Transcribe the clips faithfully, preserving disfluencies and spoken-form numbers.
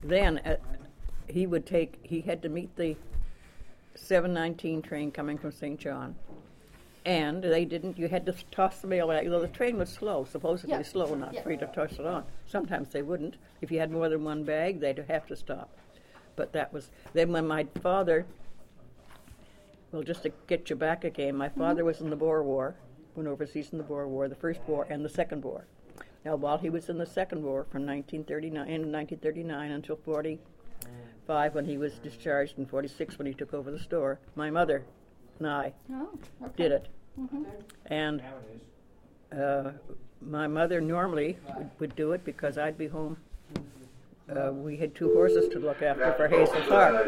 then uh, he would take, he had to meet the seven nineteen train coming from Saint John. And they didn't, you had to toss the mail out. You know, the train was slow, supposedly Yeah. slow, not Yeah. free to toss it on. Sometimes they wouldn't. If you had more than one bag, they'd have to stop. But that was, then when my father, well, just to get you back again, my father was in the Boer War, went overseas in the Boer War, the first war and the second war. Now, while he was in the second war from nineteen thirty-nine, in nineteen thirty-nine until forty-five, when he was discharged, and forty-six when he took over the store, my mother and I Oh, okay. did it. Mm-hmm. And uh, my mother normally would, would do it because I'd be home. Uh, we had two horses to look after for Hazel Clark.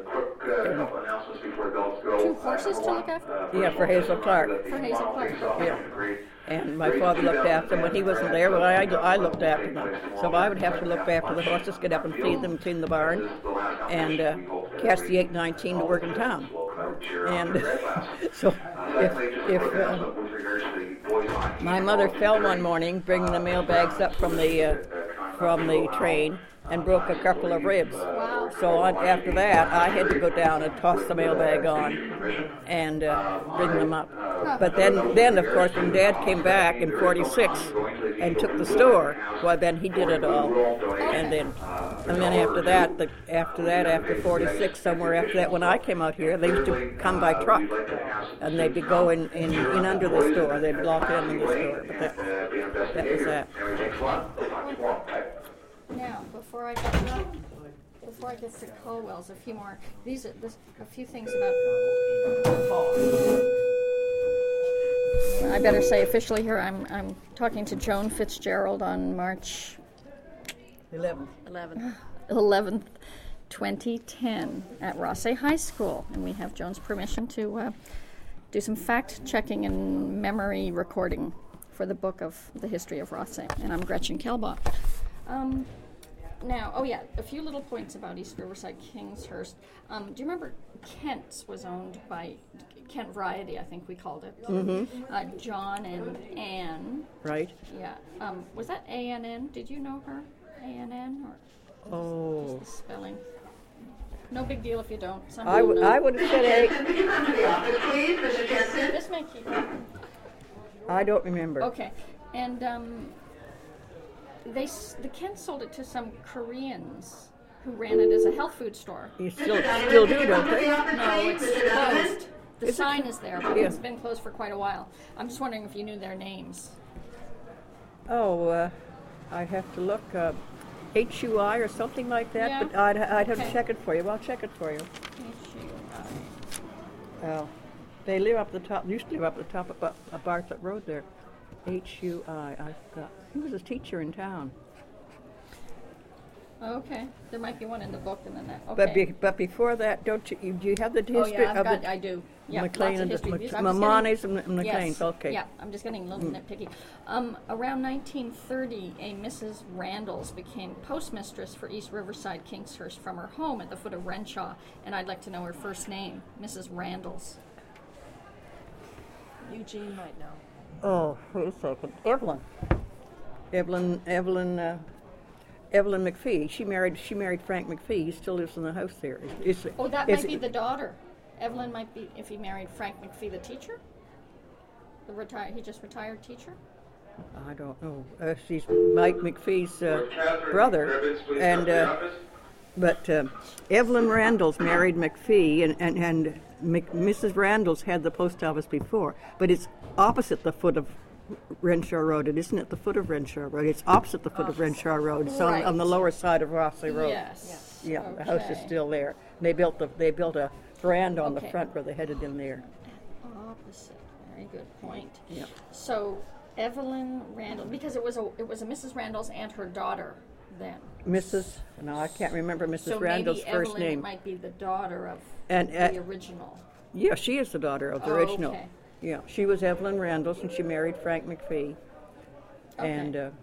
Two horses to look after? Yeah, for Hazel Clark. For Hazel Clark. Yeah. And my father looked after them. When he wasn't there, well, I, I looked after them. So I would have to look after the horses, get up and feed them, clean the barn, and uh, catch the eight nineteen to work in town. And so if, if uh, my mother fell one morning bringing the mail bags up from the uh, from the train and broke a couple of ribs. Wow. So on, after that, I had to go down and toss the mailbag on and uh, bring them up. But then, then of course, when Dad came back in forty-six and took the store, well, then he did it all. And then, and then after that, the, after that, after forty-six, somewhere after that, when I came out here, they used to come by truck, and they'd be going in, in under the store. They'd block in in the store. But that, that was that. Now, before I get to, before I get to Colwell's, a few more. These are this, a few things about. I better say officially here. I'm I'm talking to Joan Fitzgerald on March Eleven. eleventh, eleventh, twenty ten, at Rothsay High School, and we have Joan's permission to uh, do some fact checking and memory recording for the book of the history of Rothsay. And I'm Gretchen Kelbach. Um, Now, oh yeah, a few little points about East Riverside Kingshurst. Um, do you remember Kent's was owned by Kent Variety, I think we called it. Mm-hmm. Uh, John and Ann. Right. Yeah. Um, was that A N N? Did you know her? A N N or Oh. just the spelling? No big deal if you don't. Some I people would know. I would have said A. This may keep. I don't remember. Okay, and um, they s- the Kent sold it to some Koreans who ran it as a health food store. You still still do, don't they? No, it's closed. The Is it? sign is there, but Yeah. it's been closed for quite a while. I'm just wondering if you knew their names. Oh, uh, I'd have to look up H U I or something like that, Yeah. but I'd, I'd have Okay. to check it for you. Well, I'll check it for you. Oh, they live up the top, used to live up the top of, Bar- of Bartlett Road there. H U I, I forgot. He was a teacher in town. Okay, there might be one in the book and then that. Okay. But be, but before that, don't you, you do you have the oh history yeah, I've of got, the I do. Yeah, McLean lots of and the history. Mc- These- I'm just Mammanis getting- and the McLeans? Yes. Okay. Yeah, I'm just getting a little nitpicky. Um, around nineteen thirty, a Missus Randalls became postmistress for East Riverside Kingshurst from her home at the foot of Renshaw, and I'd like to know her first name, Missus Randalls. Eugene might know. Oh, wait a second. Evelyn. Evelyn, Evelyn, uh, Evelyn McPhee. She married. She married Frank McPhee. He still lives in the house there. Is, is, Oh, that is might be it- the daughter. Evelyn might be if he married Frank McPhee, the teacher. The retired, he just retired teacher. I don't know. Uh, she's Mike McPhee's uh, brother, and uh, but uh, Evelyn Randalls married McPhee, and and, and Mc, Missus Randalls had the post office before, but it's opposite the foot of Renshaw Road. It isn't at the foot of Renshaw Road. It's opposite the foot of Renshaw Road. It's on, on the Right. lower side of Rothsay Road. Yes. Yeah, the house is Okay. still there. They built the they built a veranda on Okay. the front where they headed in there. Opposite. Very good point. Yeah. So Evelyn Randall, because it was a it was a Missus Randall's and her daughter then. Missus No, I can't remember Missus So Randall's maybe first Evelyn name. might be the daughter of And, uh, the original. Yeah, she is the daughter of the Oh, original. okay. Yeah, she was Evelyn Randalls, and she married Frank McPhee. Okay. And uh,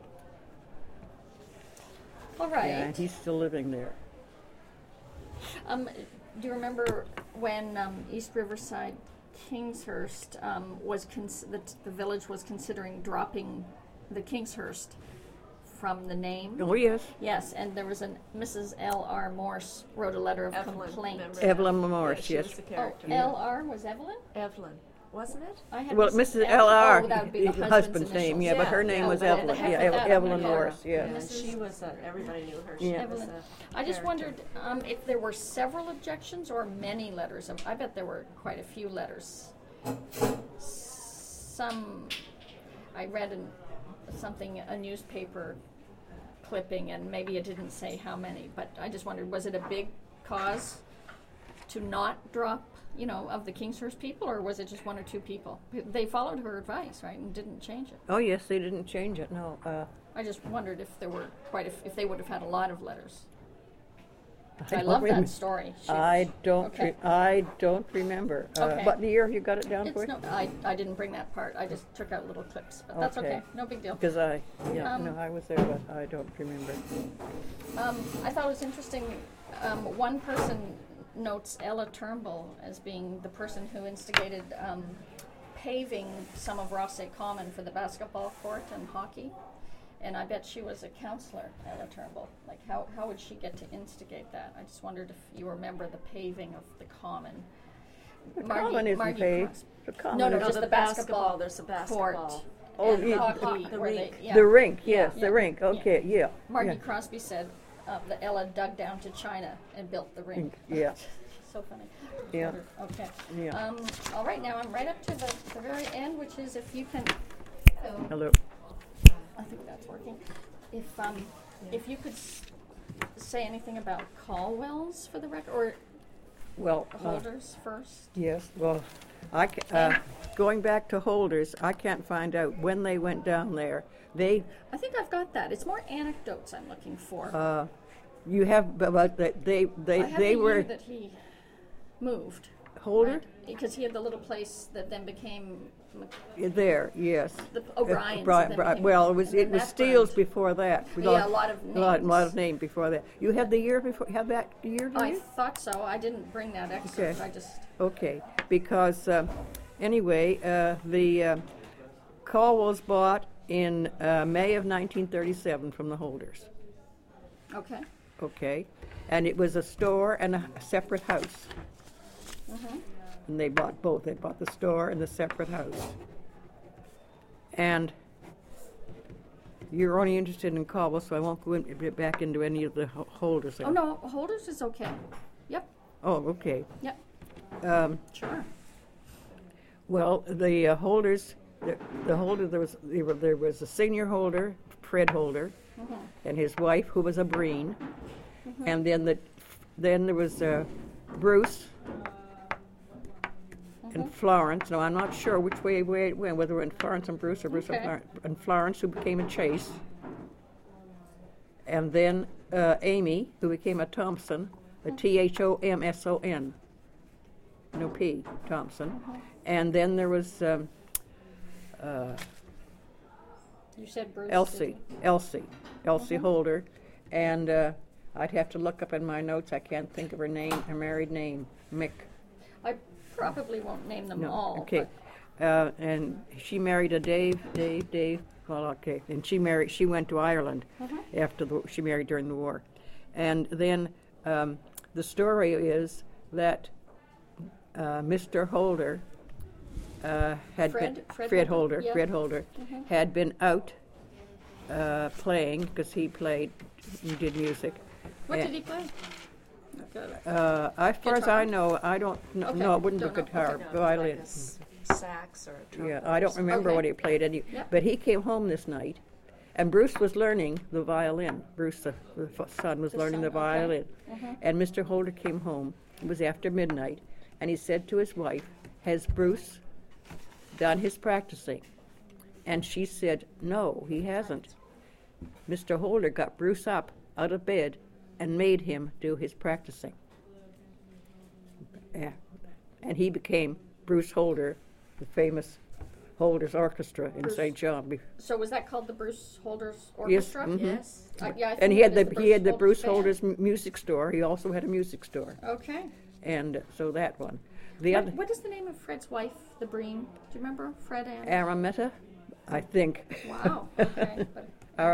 All right. yeah, and he's still living there. Um, do you remember when um, East Riverside Kingshurst um, was cons- the, the village was considering dropping the Kingshurst from the name. Oh, yes. Yes, and there was a Missus L R. Morse wrote a letter of Evelyn, complaint. remember? Evelyn Morse, Yeah, she yes. was the Oh, character. L R was Evelyn? Evelyn, wasn't it? I had Well, Missus Missus L R, Oh, that would be the husband's, husband's, name, yeah, initials. but her name Yeah, was but Evelyn. the Yeah, heck with Ev- that Evelyn one, yeah. Morse, yeah. And Missus she was a, everybody knew her. She Yeah. was Evelyn. a I just character. wondered um, if there were several objections or many letters. I bet there were quite a few letters. Some, I read in something, a newspaper clipping, and maybe it didn't say how many, but I just wondered, was it a big cause to not drop, you know, of the Kingshurst people, or was it just one or two people? They followed her advice, right, and didn't change it. Oh, yes, they didn't change it, no. Uh, I just wondered if there were quite a f- if they would have had a lot of letters. I, don't love remem- that story. She- I don't, Okay. re- I don't remember. Uh, Okay. What year you got it down It's for? no, I, I didn't bring that part. I just took out little clips, but that's Okay. okay. No big deal. Because I, yeah, Um, no, I was there, but I don't remember. Um, I thought it was interesting. Um, one person notes Ella Turnbull as being the person who instigated um, paving some of Rossay Common for the basketball court and hockey. And I bet she was a counselor, Ella Turnbull. Like, how, how would she get to instigate that? I just wondered if you remember the paving of the common. The Margie- common isn't Margie paved. Cross- The common No, no, is No, just the the basketball basketball, there's a court. basketball. Oh, and yeah, hockey, the where rink. They, yeah. the rink, yes, Yeah. the rink. Okay, yeah. Margie yeah. Crosby said uh, that Ella dug down to China and built the rink. Yeah. So funny. Yeah. Okay. Yeah. Um, all right, now I'm right up to the, the very end, which is if you can. Oh, Hello. I think that's working. If um, if you could s- say anything about Caldwell's for the record, or Well, uh, Holders first. yes, well, I, ca- uh, going back to Holders, I can't find out when they went down there. They, I think I've got that. It's more anecdotes I'm looking for. uh, you have, but that they, they, I have they the were, year that he moved. Holder? right? Because he had the little place that then became Mc- There, yes. the O'Brien's. Uh, Bri- that then Bri- became- well, it was and it then was that Steele's burned. before that. We Yeah, got a lot of A lot, lot names. of names before that. You have the year before, have that year, do I you? thought so. I didn't bring that excerpt. Okay. I just. Okay, because, um, anyway, uh, the uh, Caldwell was bought in uh, May of nineteen thirty-seven from the Holders, Okay. okay? And it was a store and a separate house. Mm-hmm. And they bought both. They bought the store and the separate house. And you're only interested in Caldwell, so I won't go in, get back into any of the ho- Holders. Oh no, Holders is okay. Yep. Oh, okay. Yep. Um, Sure. Well, the uh, Holders, the, the Holder, there was there, were, there was a senior Holder, Fred Holder, Mm-hmm. and his wife, who was a Breen, and then the then there was uh, Bruce Mm-hmm. and Florence. No, I'm not sure which way, way it went, whether it went Florence and Bruce or Bruce and Okay. Florence. And Florence, who became a Chase, and then uh, Amy, who became a Thompson, a T H O M S O N, no P, Thompson. And then there was um, uh, You said Bruce. Elsie, didn't Elsie, Elsie Mm-hmm. Holder, and uh, I'd have to look up in my notes. I can't think of her name, her married name, Mick. you? I probably won't name them No, all. okay. Uh, and she married a Dave, Dave, Dave. Well, okay. And she married. She went to Ireland Mhm. after the. She married during the war, and then um, the story is that uh, Mister Holder uh, had Fred- been Fred Fred Holder, Holder. yeah. Fred Holder Mhm. had been out uh, playing because he played, he did music. What And, did he play? Good. Uh, as far as Guitar? I know, I don't. No, Okay, no it wouldn't be don't know. guitar, Okay. No, it was violin. like a s- sax or a trumpet. Yeah, I don't or remember Okay. what he played any, Yep. but he came home this night, and Bruce was learning the violin. Bruce, the, the f- son, was The learning the son, okay. violin, Mhm. and Mister Holder came home. It was after midnight, and he said to his wife, "Has Bruce done his practicing?" And she said, "No, he hasn't." Mister Holder got Bruce up out of bed and made him do his practicing. Yeah. And he became Bruce Holder, the famous Holder's Orchestra in Bruce- Saint John. Be- So was that called the Bruce Holders Yes, Orchestra? mhm. Yes. Uh, yeah, I And think he it had is the, he had the Bruce Band. Holder's m- music store. He also had a music store, Okay. and uh, so that one. The What, other what is the name of Fred's wife, the Breen? Do you remember Fred and? Arametta, I think. Wow. Okay. But Ar-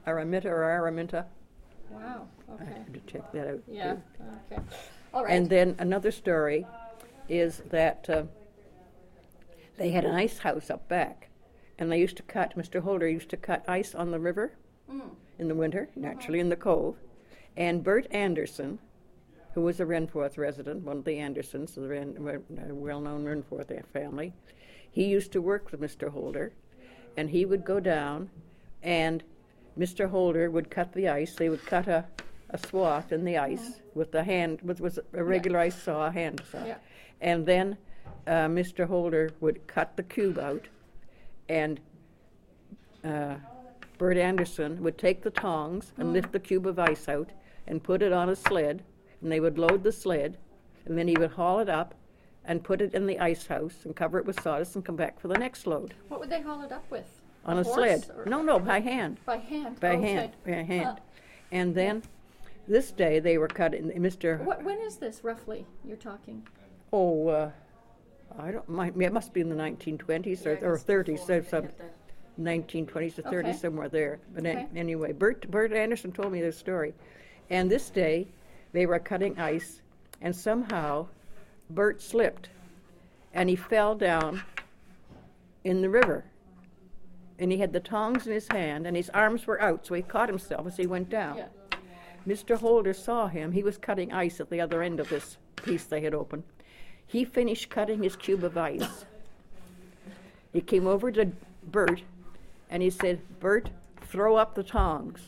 Araminta or Araminta. Wow. I Okay. have to check that out. Yeah. too. Okay. All right. And then another story is that uh, they had an ice house up back, and they used to cut, Mister Holder used to cut ice on the river Mm. in the winter, naturally in the cove. And Bert Anderson, who was a Renforth resident, one of the Andersons, the Ren, uh, well-known Renforth family, he used to work with Mister Holder, and he would go down, and Mister Holder would cut the ice. They would cut a, a swath in the ice with the hand, with was a regular ice saw, a hand saw, Yeah. and then uh, Mister Holder would cut the cube out, and uh, Bert Anderson would take the tongs and lift the cube of ice out and put it on a sled, and they would load the sled, and then he would haul it up and put it in the ice house and cover it with sawdust and come back for the next load What would they haul it up with? on a horse sled. or- No, no, by hand, By hand. by Okay. hand, by hand. Huh. And then this day they were cutting, Mister What, when is this roughly? You're talking. Oh, uh, I don't, my, it must be in the nineteen twenties or, or thirties, so some nineteen twenties to thirties, Okay. somewhere there. But an- Okay. anyway, Bert, Bert Anderson told me this story. And this day, they were cutting ice, and somehow Bert slipped, and he fell down in the river. And he had the tongs in his hand, and his arms were out, so he caught himself as he went down. Yeah. Mister Holder saw him. He was cutting ice at the other end of this piece they had opened. He finished cutting his cube of ice. He came over to Bert, and he said, "Bert, throw up the tongs."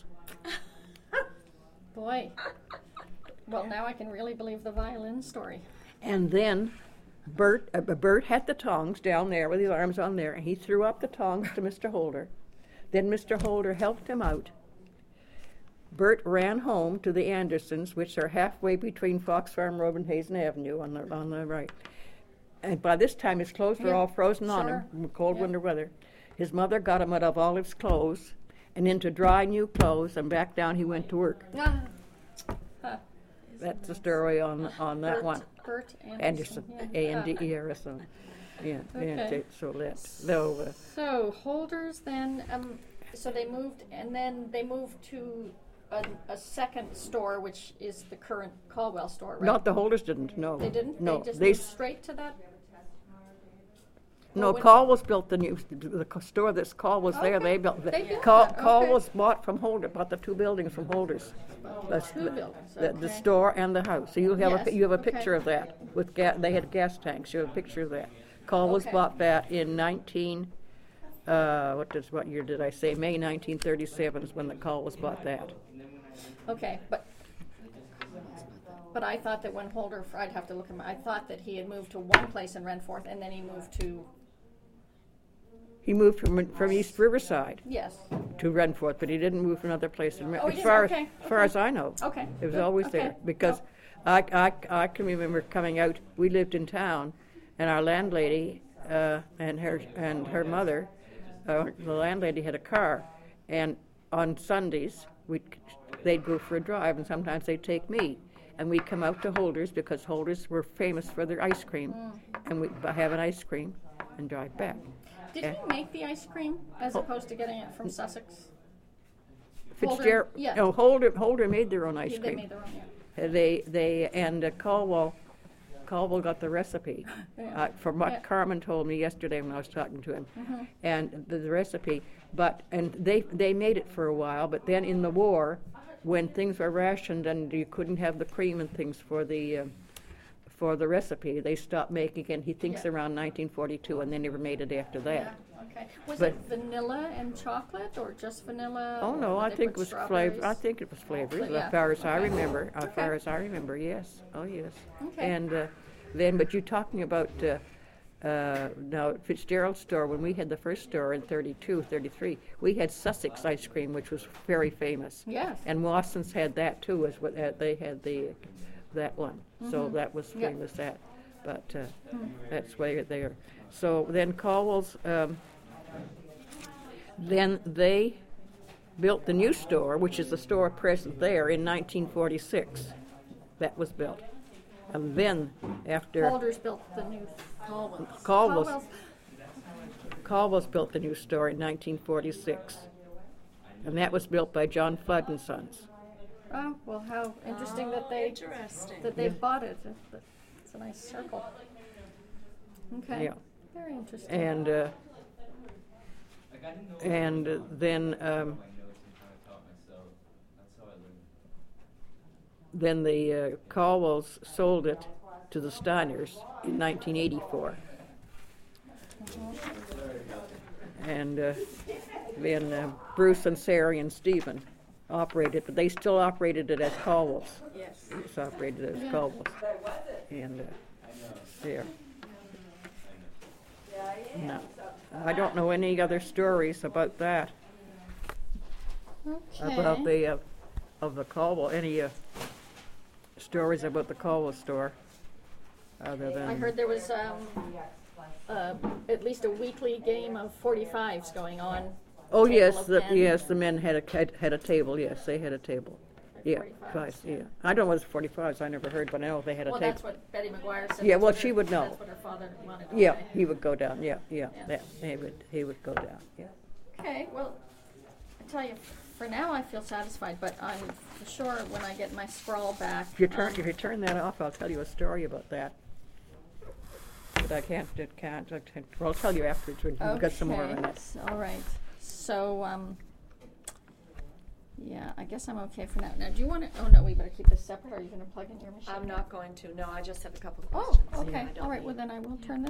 Boy. Well, now I can really believe the violin story. And then Bert, uh, Bert had the tongs down there with his arms on there, and he threw up the tongs to Mister Holder. Then Mister Holder helped him out. Bert ran home to the Andersons, which are halfway between Fox Farm Road and Hazen Avenue on the on the right. And by this time, his clothes were Yeah, all frozen on sure. him from cold Yeah. winter weather. His mother got him out of all his clothes and into dry new clothes, and back down he went to work. Ah. Huh. That's the story on on that Bert, one. Bert Anderson. Anderson, yeah. A N D Ah. E R S O N. Yeah, yeah. Okay. So that no. Uh, So Holders then, um, so they moved, and then they moved to a, a second store, which is the current Caldwell store, right? Not the Holders didn't. No. They didn't. No. They just they moved s- straight to that. no. Or when- Caldwell's built the new the co- store. That's Caldwell's there. Okay. They built. The, They built Cal, that, okay. Caldwell's bought from Holder. Bought the two buildings from Holders. That's two the, buildings, The, the okay. store and the house. So you have a Yes, pi- you have a okay. picture of that with ga- they had gas tanks. You have a picture of that. Caldwell's Okay. bought that in nineteen. Uh, what does what year did I say? May nineteen thirty-seven is when the Caldwell's bought that. Okay, but but I thought that when Holder, I'd have to look at my, I thought that he had moved to one place in Renforth, and then he moved to He moved from from East Riverside yes. to Renforth, but he didn't move to another place in Ren- Oh, he as didn't? far Okay, as, as far okay. as I know. Okay, It was good, always okay. there because I, I, I can remember coming out. We lived in town, and our landlady uh, and her and her mother, uh, the landlady had a car, and on Sundays we they'd go for a drive, and sometimes they'd take me, and we'd come out to Holders because Holders were famous for their ice cream, Mm. and we'd b- have an ice cream and drive back. Did Yeah. he make the ice cream as Oh. opposed to getting it from Sussex? Fitzgerald, yeah. no, Holder, Holder made their own ice They cream. made their own, yeah. Uh, They, they, and uh, Caldwell, Caldwell got the recipe, Yeah. uh, from what Yeah. Carmen told me yesterday when I was talking to him, Mhm. and the, the recipe. But and they they made it for a while, but then in the war, when things were rationed and you couldn't have the cream and things for the uh, for the recipe, they stopped making it. He thinks Yeah. around nineteen forty-two, and they never made it after that. Yeah, okay. Was But- it vanilla and chocolate, or just vanilla? Oh or no, did I they think it put was flavor. strawberries? I think it was flavored, Fla- yeah, as far as I okay. remember. As Okay. far as I remember, yes. Oh yes. Okay. And uh, then, but you're talking about uh, uh, now at Fitzgerald store. When we had the first store in thirty-two, thirty-three, we had Sussex ice cream, which was very famous. Yes. And Watson's had that too. As what uh, they had the that one. So that was Mm-hmm. Yeah. Hmm. famous. That, but uh, that's way there. So then Caldwell's. Um, Then they built the new store, which is the store present there, in nineteen forty-six. That was built. And then, after Holders built the new Caldwell's. Caldwell's. Caldwell's built the new store in nineteen forty-six. and that was built by John Flood and Sons. Oh, well, how interesting that they Interesting. that they bought it. It's a nice circle. Okay. Yeah. Very interesting. And uh, and uh, then um, then the uh, Caldwells sold it to the Steiners in nineteen eighty-four. And uh, then uh, Bruce and Sarah and Stephen operated, but they still operated it as Caldwells. Yes. It's operated as Caldwells. And uh, there. No, I don't know any other stories about that. Okay. About the uh, of the Caldwell. Any uh, stories about the Caldwell store? Other than I heard there was um, uh, at least a weekly game of forty-fives going on. Oh Table yes, of the, ten. yes, the men had a had, had a table. Yes, they had a table. Yeah, forty-fives. fives. Yeah, I don't know what forty-fives. I never heard, but I know they had a Well, table. that's what Betty McGuire said. Yeah, That's well, what she her- would know. That's what her father wanted to Yeah, say. he would go down. Yeah, yeah, Yeah. that he would he would go down. Yeah. Okay, well, I tell you, for now I feel satisfied, but I'm for sure when I get my scrawl back. If you turn um, if you turn that off, I'll tell you a story about that. But I can't. It can't. I can't well, I'll tell you afterwards when we've got some more okay, on it. s- All right. So, um, yeah, I guess I'm okay for now. Now, do you want to? Oh no, we better keep this separate. Or are you going to plug in your machine? I'm not going to. No, I just have a couple of Oh, questions. okay. Yeah, I don't All right. need- Well, then I will turn this